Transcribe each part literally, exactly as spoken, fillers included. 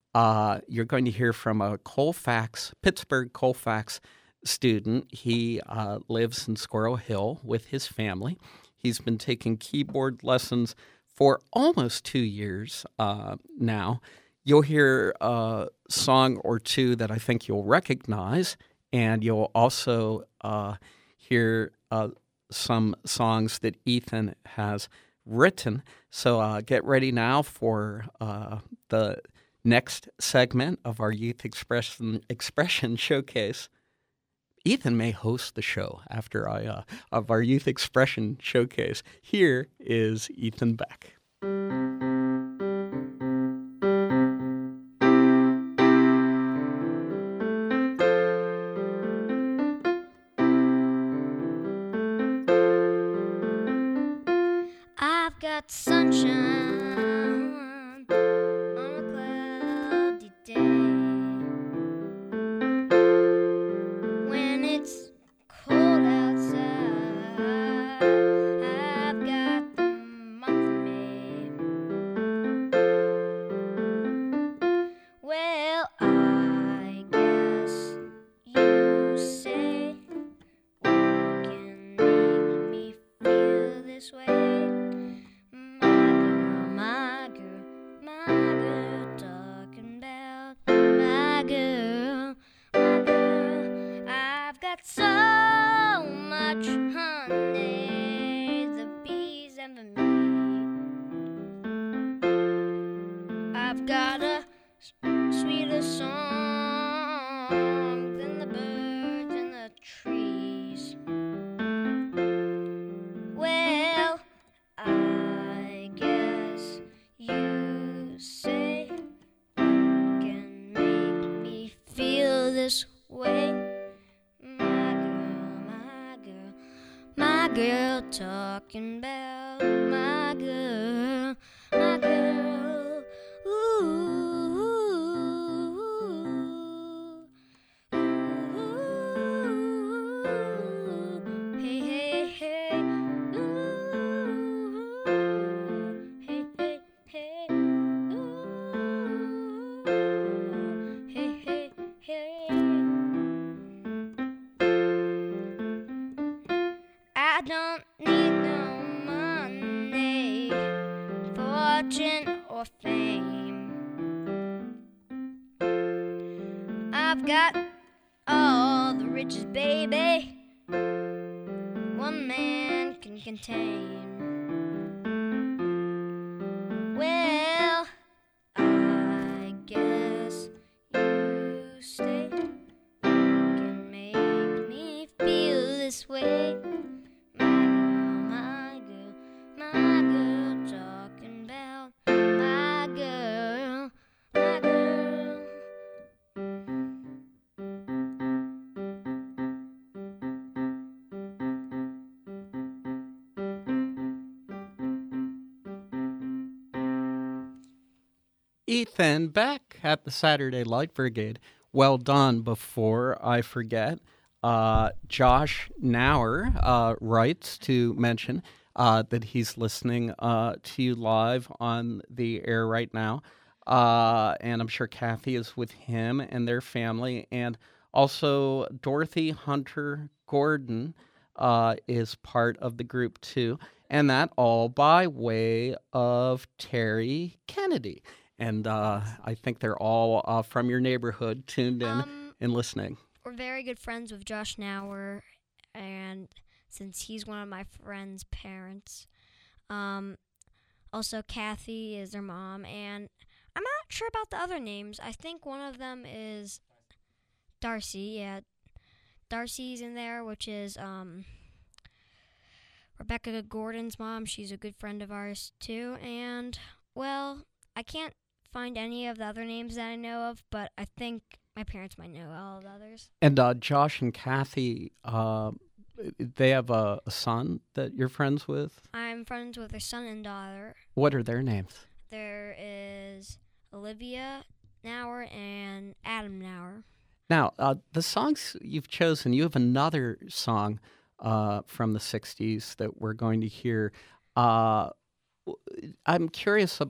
Uh, you're going to hear from a Colfax, Pittsburgh Colfax student. He uh, lives in Squirrel Hill with his family. He's been taking keyboard lessons for almost two years uh, now. You'll hear a song or two that I think you'll recognize, and you'll also uh, hear uh, some songs that Ethan has written. So uh, get ready now for uh, the next segment of our Youth Expression Expression Showcase. Ethan may host the show after I uh, of our Youth Expression Showcase. Here is Ethan Beck. I've got sunshine on a cloudy day. When it's cold outside, I've got the month of May. Well, I guess you say what can make me feel this way. My girl, my girl, talking about my girl, my girl. I've got so much honey, the bees and the bee. I've got a sweeter song than the birds in the trees. Well, I guess you say what can make me feel this way. My girl, my girl, my girl, talking about my girl, my girl. Ooh, ooh, ooh, hey, hey, hey. I don't need no money, fortune, or fame. I've got all the riches, baby, one man can contain. Well, I guess you stay, can make me feel this way. My girl, my girl, my girl, talking about my girl, my girl. Ethan Beck at the Saturday Light Brigade. Well done. Before I forget, uh, Josh Nauer uh, writes to mention uh, that he's listening uh, to you live on the air right now. Uh, and I'm sure Kathy is with him and their family. And also Dorothy Hunter Gordon uh, is part of the group too. And that all by way of Terry Kennedy. And uh, I think they're all uh, from your neighborhood, tuned in Um, and listening. We're very good friends with Josh Nauer, and since he's one of my friend's parents. Um, also, Kathy is their mom, and I'm not sure about the other names. I think one of them is Darcy. Yeah, Darcy's in there, which is um, Rebecca Gordon's mom. She's a good friend of ours, too. And, well, I can't find any of the other names that I know of, but I think my parents might know all of the others. And uh, Josh and Kathy, uh, they have a, a son that you're friends with? I'm friends with their son and daughter. What are their names? There is Olivia Nauer and Adam Nauer. Now, uh, the songs you've chosen, you have another song uh, from the sixties that we're going to hear. Uh, I'm curious about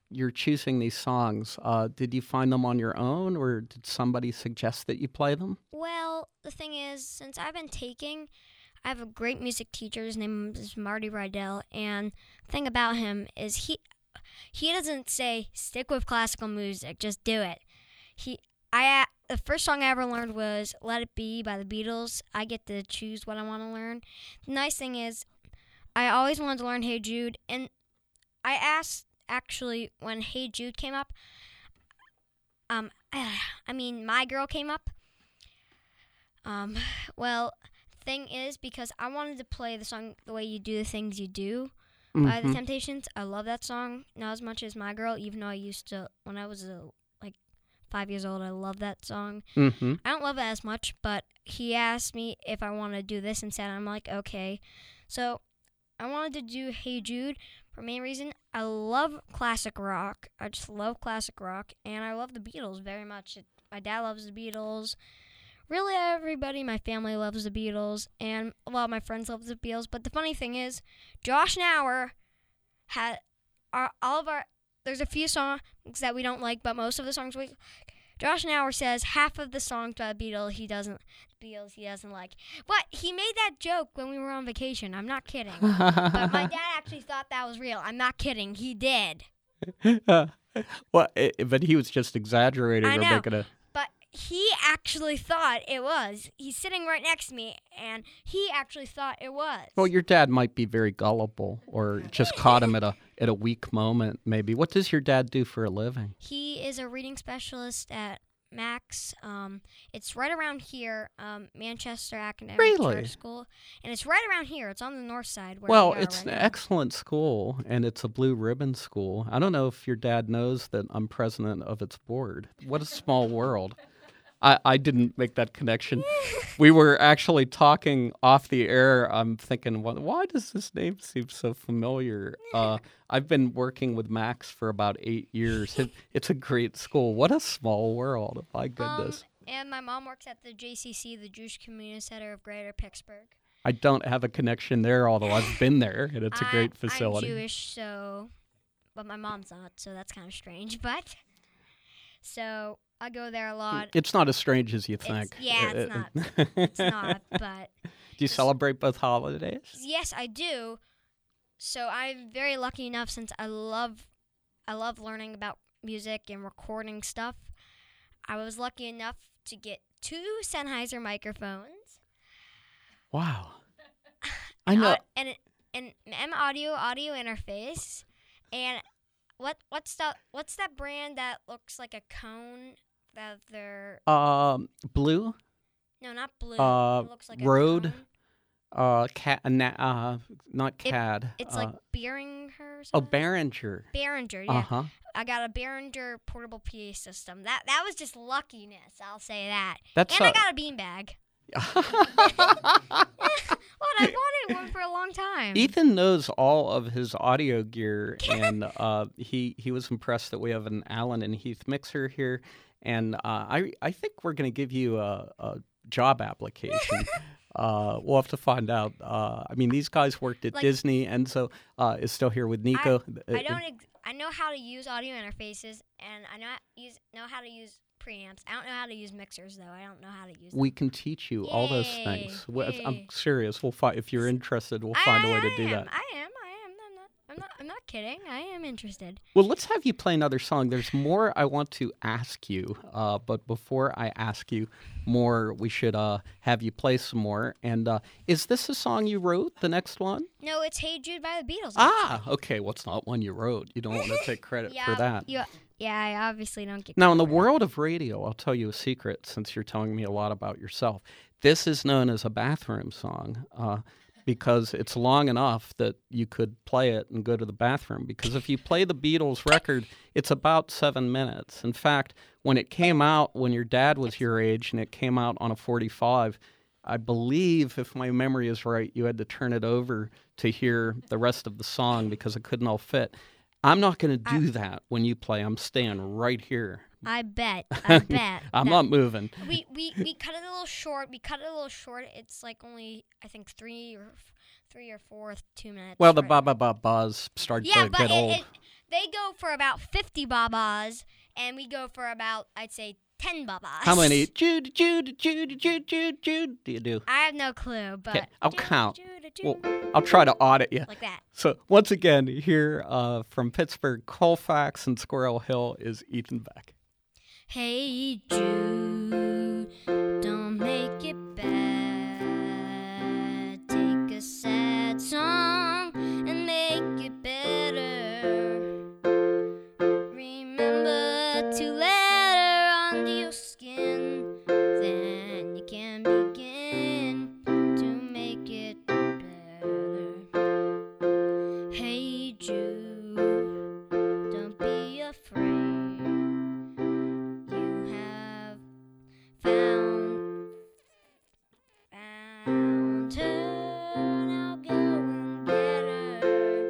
you're choosing these songs, uh, did you find them on your own, or did somebody suggest that you play them? Well, the thing is, since I've been taking, I have a great music teacher. His name is Marty Rydell, and the thing about him is he he doesn't say stick with classical music, just do it. He I the first song I ever learned was "Let It Be" by the Beatles. I get to choose what I want to learn. The nice thing is, I always wanted to learn "Hey Jude," and I asked actually when "Hey Jude" came up. Um, I mean, "My Girl" came up. Um, well. Thing is, because I wanted to play the song "The Way You Do the Things You Do" mm-hmm. by the Temptations. I love that song, not as much as "My Girl," even though I used to, when I was uh, like five years old, I loved that song. Mm-hmm. I don't love it as much, but he asked me if I want to do this instead. I'm like, okay. So I wanted to do "Hey Jude" for the main reason. I love classic rock. I just love classic rock, and I love the Beatles very much. It, my dad loves the Beatles. Really, everybody in my family loves the Beatles, and a lot of my friends love the Beatles. But the funny thing is, Josh Nauer had our, all of our. There's a few songs that we don't like, but most of the songs we. Josh Nauer says half of the songs by the Beatles he doesn't. Beatles he doesn't like. But he made that joke when we were on vacation. I'm not kidding. But my dad actually thought that was real. I'm not kidding. He did. Well, it, but he was just exaggerating I or know. making a. He actually thought it was. He's sitting right next to me, and he actually thought it was. Well, your dad might be very gullible, or just caught him at a at a weak moment, maybe. What does your dad do for a living? He is a reading specialist at Max. Um, it's right around here, um, Manchester Academic really? Church School, and it's right around here. It's on the north side. Where Well, we are it's right an now. excellent school, and it's a blue ribbon school. I don't know if your dad knows that I'm president of its board. What a small world. I, I didn't make that connection. We were actually talking off the air. I'm thinking, why, why does this name seem so familiar? Uh, I've been working with Max for about eight years. It, it's a great school. What a small world. My goodness. Um, and my mom works at the J C C, the Jewish Community Center of Greater Pittsburgh. I don't have a connection there, although I've been there, and it's a great I, facility. I'm Jewish, so, but my mom's not, so that's kind of strange. But, so I go there a lot. It's not as strange as you It's, think. yeah, it's not. It's not, but. Do you celebrate both holidays? Yes, I do. So I'm very lucky enough, since I love, I love learning about music and recording stuff. I was lucky enough to get two Sennheiser microphones. Wow. I know. And an M audio audio interface, and what what's that? What's that brand that looks like a cone? That they're Um, Blue. no, not blue. Uh, it looks like Rode. a cone. Uh, cat. Uh, not It- Cad. It's uh, like Behringer. Or oh, something? Behringer. Behringer. Yeah. Uh huh. I got a Behringer portable P A system. That that was just luckiness. I'll say that. That's and I uh, got a beanbag. What? I wanted one for a long time. Ethan knows all of his audio gear, and uh, he he was impressed that we have an Allen and Heath mixer here, and uh, I I think we're going to give you a, a job application. Uh, we'll have to find out. Uh, I mean, these guys worked at Like- Disney. Enzo uh, is still here with Nico. I don't. Ex- I know how to use audio interfaces, and I know use know how to use preamps. I don't know how to use mixers, though. I don't know how to use. We can teach you all those Yay, things. We- if- I'm yay. serious. We'll find if you're interested. We'll I- find I, a way to I do am, that. I am. I am. I'm not. I'm not. I'm not kidding. I am interested. Well, let's have you play another song. There's more I want to ask you, uh, but before I ask you more, we should uh, have you play some more. And uh, is this a song you wrote, the next one? No, it's "Hey Jude" by the Beatles. Ah, okay. Well, it's not one you wrote. You don't want to take credit yeah, for that. You, yeah, I obviously don't get. Now, in the credit for world of radio, I'll tell you a secret since you're telling me a lot about yourself. This is known as a bathroom song uh, because it's long enough that you could play it and go to the bathroom. Because if you play the Beatles record, it's about seven minutes. In fact, when it came out, when your dad was your age and it came out on a forty-five, I believe, if my memory is right, you had to turn it over to hear the rest of the song because it couldn't all fit. I'm not going to do that when you play. I'm staying right here I bet. I bet. I'm that not moving. we, we we cut it a little short. We cut it a little short. It's like only I think three or f- three or four two minutes. Well, the right? ba ba ba bas start Yeah, to but get it, old. it, they go for about fifty babas, and we go for about I'd say ten babas. How many Jude, Jude, Jude, Jude, Jude, Jude do you do? I have no clue, but Okay, I'll Jude, count. Jude, Well, Jude, I'll try to audit you. like that. So once again, here uh, from Pittsburgh, Colfax and Squirrel Hill is Ethan Beck. Hey Jude, don't make it bad. Take a sad song and make it better. Remember to let her under your skin, then you can begin to make it better. Hey Jude, don't be afraid. You have found found her. Now go and get her.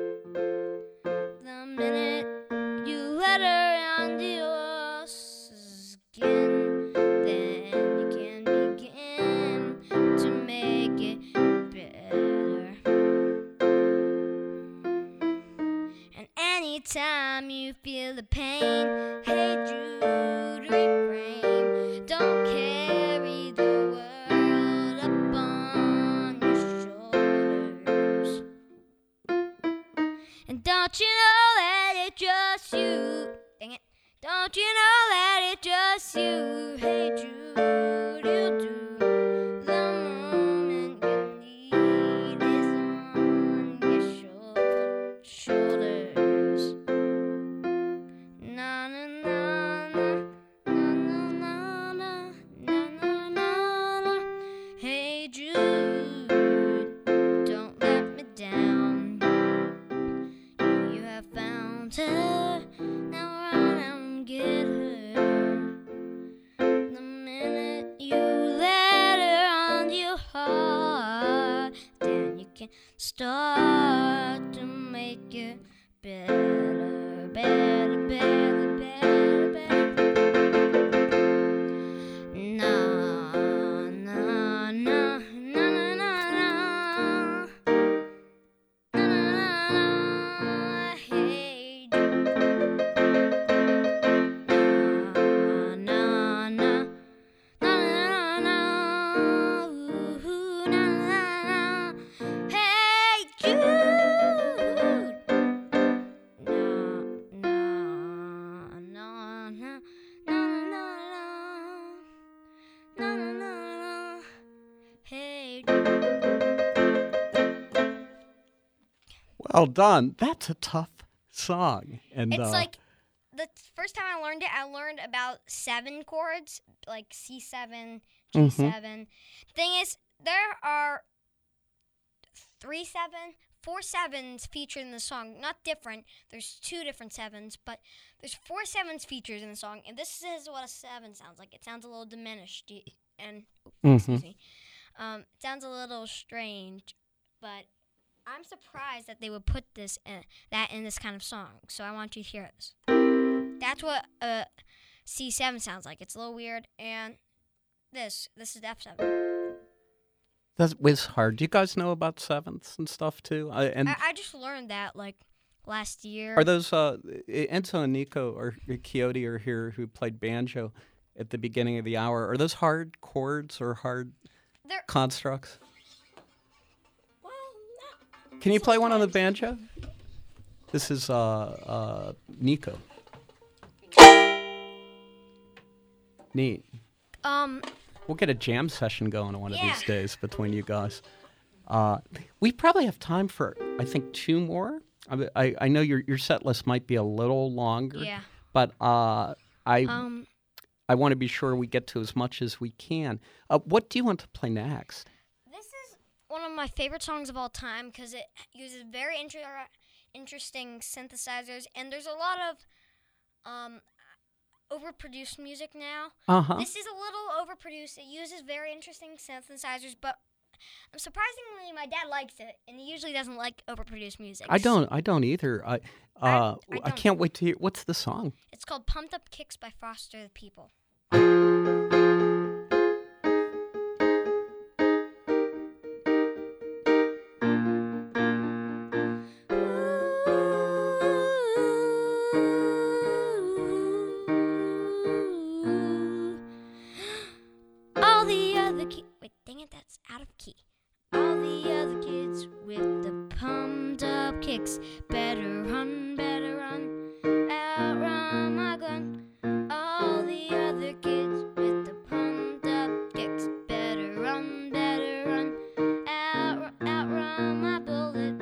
The minute you let her under your skin, then you can begin to make it better. And anytime you feel the pain, hey Jude, refrain. Don't carry the world up on your shoulders. And don't you know that it's just you? Dang it. Don't you know that it's just you? Hey Jude, you do. The moment you need is on your shou- shoulders. Na na na na na na na na na na na. Hey Jude, don't let me down. You have found her, now run and get her. The minute you let her on your heart, then you can start to make it better, better, better, better, better. Na na na na na na na. Na, na, na, hey Jude. Na, na, na, na, na, na, ooh, na, na, na. Hey Jude. Na, na, na, na, na, na, na, na, na, na. Hey Jude. Well done. That's a tough song. And It's uh, like the first time I learned it, I learned about seven chords, like C seven, G seven. Thing is, there are three seven, four sevens featured in the song. Not different. There's two different sevens, but there's four sevens featured in the song, and this is what a seven sounds like. It sounds a little diminished, y- and oh, excuse me, um, it sounds a little strange, but I'm surprised that they would put this in, that in this kind of song. So I want you to hear this. That's what a C seven sounds like. It's a little weird, and this this is F seven. that was hard. Do you guys know about sevenths and stuff too? Uh, and I, I just learned that like last year. are those uh, Enzo and Nico or Quixote are here who played banjo at the beginning of the hour? Are those hard chords or hard They're, constructs? well, not Can you play one on the sometimes. banjo? This is uh, uh, Nico. Neat. Um, We'll get a jam session going one of Yeah. these days between you guys. Uh, we probably have time for, I think, two more. I, I, I know your, your set list might be a little longer, yeah. but uh, I Um, I want to be sure we get to as much as we can. Uh, what do you want to play next? this is one of my favorite songs of all time because it uses very inter- interesting synthesizers, and there's a lot of um, overproduced music now. Uh huh. This is a little overproduced. It uses very interesting synthesizers, but surprisingly, my dad likes it, and he usually doesn't like overproduced music. I don't. I don't either. I. Uh, I- I, I don't. can't wait to hear. What's the song? It's called Pumped Up Kicks by Foster the People. All the other kids, wait, dang it, that's out of key. All the other kids with the pumped up kicks, better run, better run, outrun my gun. All the other kids with the pumped up kicks, better run, better run, out, outrun my bullet.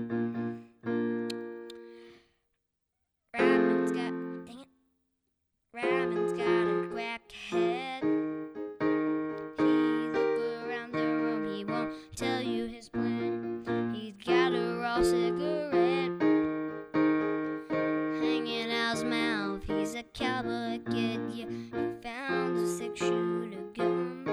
Ryman's got, dang it, Ryman's got a quack head. He look around the room, he won't tell you his plan. He's got a raw cigarette hanging out his mouth. He's a cowboy kid, yeah. He found a six-shooter gun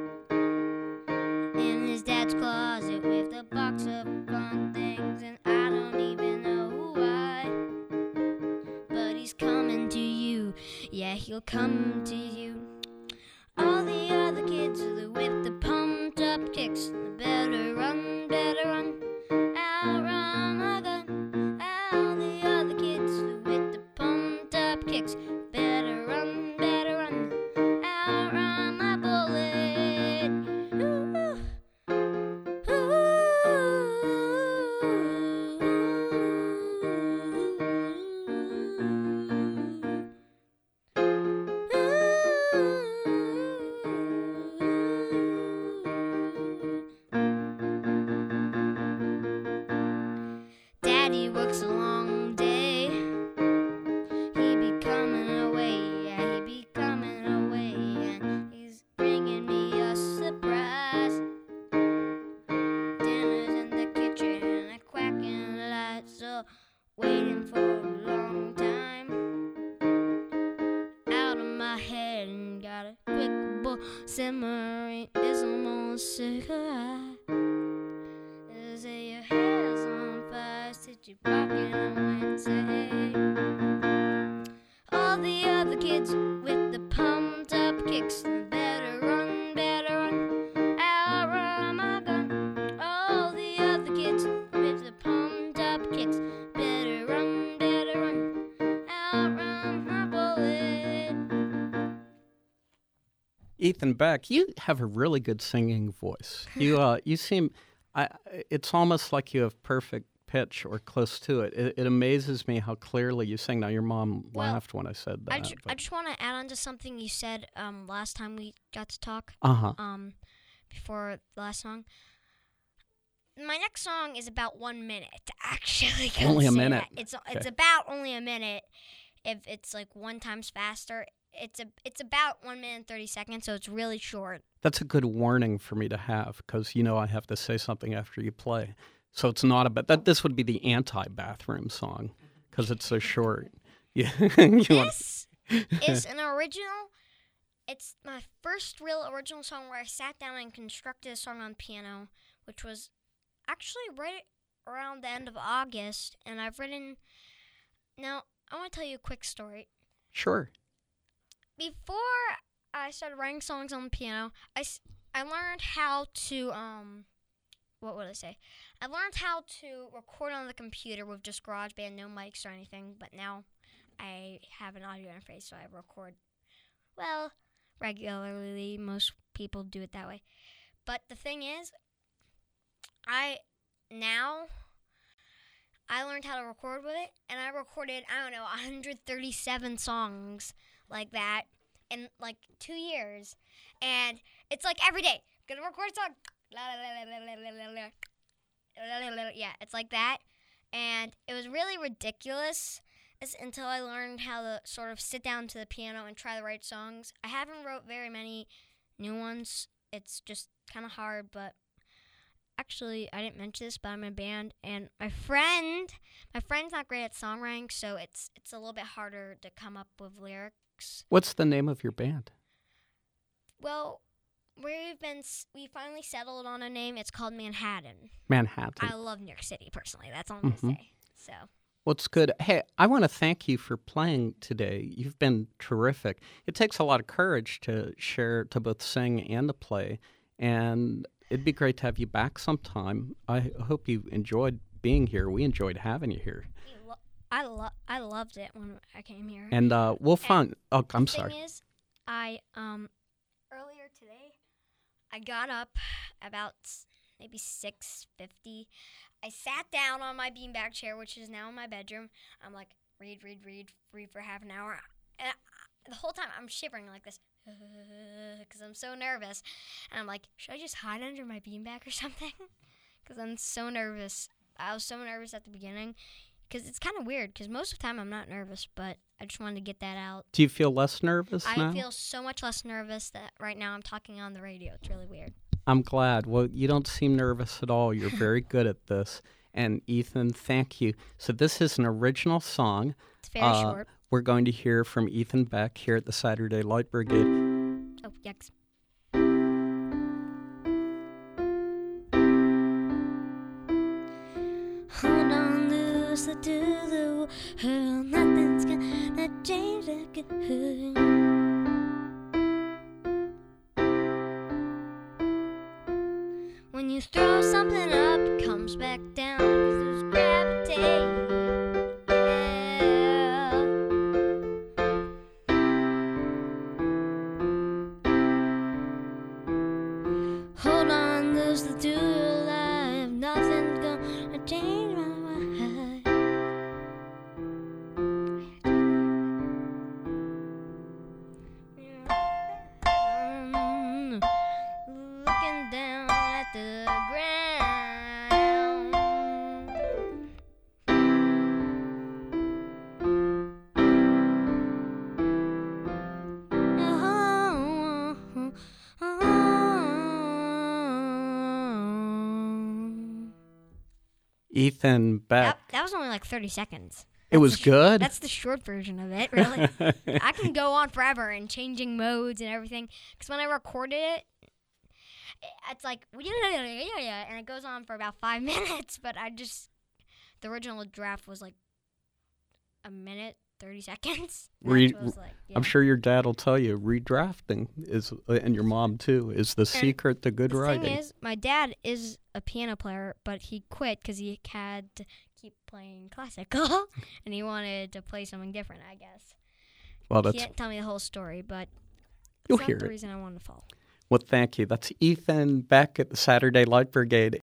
in his dad's closet with a box of fun things, and I don't even know why. But he's coming to you, yeah, he'll come to you. All the other kids with the pumped up kicks, better run, better run, outrun my gun. All the other kids with the pumped up kicks, better run, better run, outrun my bullet. Ooh, Daddy works a long day. He be coming away, yeah, he be coming away, and he's bringing me a surprise. Dinner's in the kitchen, a quacking lights, so waiting for a long time. Out of my head and got a quick bowl simmering, is almost cigarette. Say your hair's on fire, sit you barking on Wednesday. All the other kids with the pumped up kicks, better run, better run, outrun my gun. All the other kids with the pumped up kicks, better run, better run, outrun my bullet. Ethan Beck, you have a really good singing voice. You. Uh, you seem. I, it's almost like you have perfect pitch or close to it. It, it amazes me how clearly you sing. Now, your mom Well, laughed when I said that. I, ju- I just want to add on to something you said um, last time we got to talk. Uh huh. Um, before the last song. My next song is about one minute. Actually, gotta Only a say minute. that. It's Okay. it's about only a minute. If it's like one times faster, it's a it's about one minute and thirty seconds. So it's really short. That's a good warning for me to have because you know I have to say something after you play. So it's not about that. This would be the anti-bathroom song because it's so short. Yeah. You want- This is an original. It's my first real original song where I sat down and constructed a song on piano, which was actually right around the end of August. And I've written. Now I want to tell you a quick story. Sure. Before I started writing songs on the piano, I, s- I learned how to, um, what would I say? I learned how to record on the computer with just GarageBand, no mics or anything, but now I have an audio interface, so I record, well, regularly. Most people do it that way. But the thing is, I, now, I learned how to record with it, and I recorded, I don't know, one hundred thirty-seven songs like that in like two years, and it's like every day gonna record a song. Yeah, it's like that, and it was really ridiculous it's until I learned how to sort of sit down to the piano and try to write songs. I haven't wrote very many new ones. It's just kind of hard, but actually, I didn't mention this, but I'm in a band, and my friend, my friend's not great at songwriting, so it's it's a little bit harder to come up with lyrics. What's the name of your band? Well, we've been s- we finally settled on a name. It's called Manhattan. Manhattan. I love New York City personally. That's all I'm Mm-hmm. gonna say. So. Well, it's good. Hey, I want to thank you for playing today. You've been terrific. It takes a lot of courage to share, to both sing and to play, and it'd be great to have you back sometime. I hope you enjoyed being here. We enjoyed having you here. I lo- I loved it when I came here. And uh, we'll find. Oh, I'm the sorry. thing is, I um earlier today, I got up about maybe six fifty. I sat down on my beanbag chair, which is now in my bedroom. I'm like, read, read, read, read for half an hour. And I, the whole time I'm shivering like this because I'm so nervous. And I'm like, should I just hide under my beanbag or something? Because I'm so nervous. I was so nervous at the beginning because it's kind of weird because most of the time I'm not nervous, but I just wanted to get that out. Do you feel less nervous I now? feel so much less nervous that right now I'm talking on the radio. It's really weird. I'm glad. Well, you don't seem nervous at all. You're very good at this. And Ethan, thank you. So this is an original song. It's very Uh, short. We're going to hear from Ethan Beck here at the Saturday Light Brigade. Oh, yucks. Hold on loose to the world, nothing's gonna change the good. When you throw something up, it comes back down, 'cause there's gravity. Yeah. Hold on, lose the two alive. Nothing's gonna change my mind. Looking down at the ground. Oh, oh, oh. Ethan Beck. Yep, that was only like thirty seconds. It was the sh- good? That's the short version of it, really. I can go on forever and changing modes and everything. Because when I recorded it, it's like, and it goes on for about five minutes. But I just, the original draft was like a minute, thirty seconds. Re- was like, yeah. I'm sure your dad will tell you redrafting is, and your mom too, is the secret to good the writing. thing is, my dad is a piano player, but he quit because he had to keep playing classical, and he wanted to play something different, I guess. Well, He that's didn't tell me the whole story, but You'll that's hear not the it. reason I wanted to follow. well. Thank you. That's Ethan Beck at the Saturday Light Brigade.